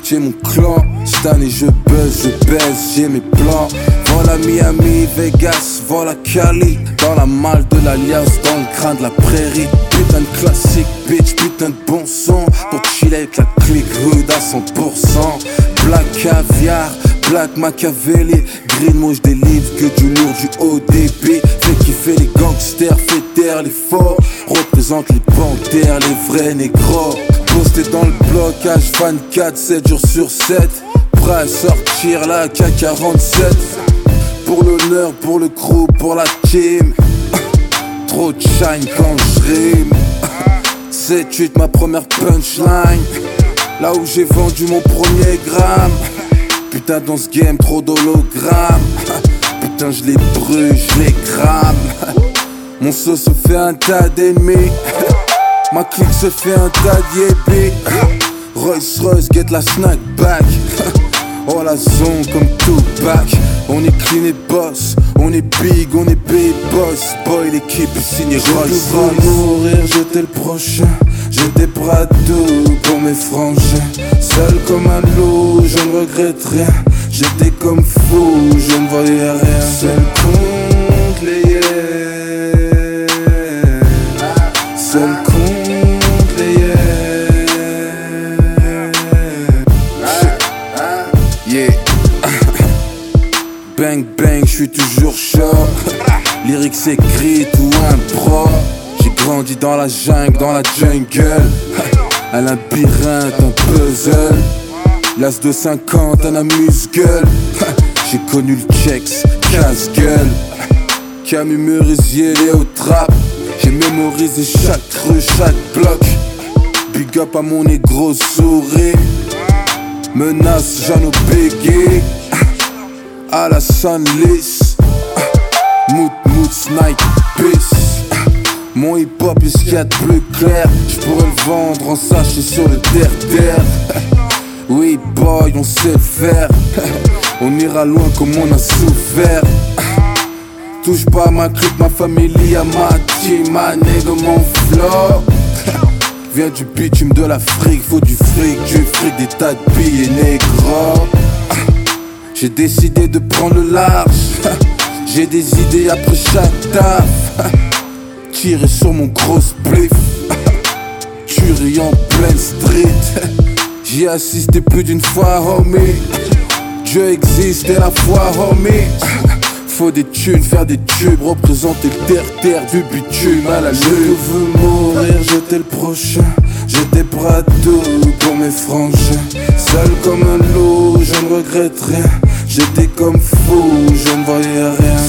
j'ai mon clan. Cette année je buzz, je baisse, j'ai mes plans. Voilà Miami, Vegas, voilà Cali. Dans la malle de l'Alliance, dans le crâne de la prairie. Putain de classique, bitch, putain de bon son. Pour chiller avec la clique hood à 100%. Black caviar, Black Machiavelli. Green mouche des livres, que du lourd, du haut débit. Fait kiffer les gangsters, fait taire les faux. Représente les panthères, les vrais négros. Posté dans le blocage, 24, 7 jours sur 7. Prêt à sortir la K47. Pour l'honneur, pour le crew, pour la team. Trop de shine quand je rime. 7-8 ma première punchline. Là où j'ai vendu mon premier gramme. Putain dans ce game trop d'hologrammes. Putain je les brûle, je les crame. Mon sauce se fait un tas d'ennemis. Ma clique se fait un tas d'yébis. Rolls Royce get la snack back. Oh la zone comme Tupac. On est clean et boss. On est big, on est big boss. Boy l'équipe est signée Rolls Royce. Je veux mourir, j'étais le prochain. J'ai des bras doux pour mes frangins. Seul comme un loup, je ne regrette rien. J'étais comme fou, je ne voyais rien. Seul contre les yeux. Seul contre les yeux. Yeah. Bang bang, je suis toujours chaud. Lyrics écrites ou un pro. J'ai grandi dans la jungle, dans la jungle. Un labyrinthe, un puzzle. L'as de 50, un amuse-gueule. J'ai connu le checks, casse-gueule. Camus, Merisier, Léo Trap. J'ai mémorisé chaque rue, chaque bloc. Big up à mon négro souris. Menace, Jeannot Bégué. À la Sunless. Mout, Snipe, Peace. Mon hip-hop est ce qu'il y a de plus clair. J'pourrais le vendre en sachet sur le terre-terre. Oui boy, on sait le faire. On ira loin comme on a souffert. Touche pas à ma clique, ma famille, à ma team, ma nègre, mon flow. Viens du bitume de l'Afrique, faut du fric, des tas de billets négro. J'ai décidé de prendre le large. J'ai des idées après chaque taf. Tirer sur mon gros spliff. Tuerie en pleine street. J'y ai assisté plus d'une fois, homie. Dieu existe et la foi, homie. Faut des thunes, faire des tubes. Représenter le terre-terre du bitume à la lune. Je veux mourir, j'étais le prochain. J'ai des bras doux pour mes frangins. Seul comme un loup, je ne regrette rien. J'étais comme fou, je ne voyais rien.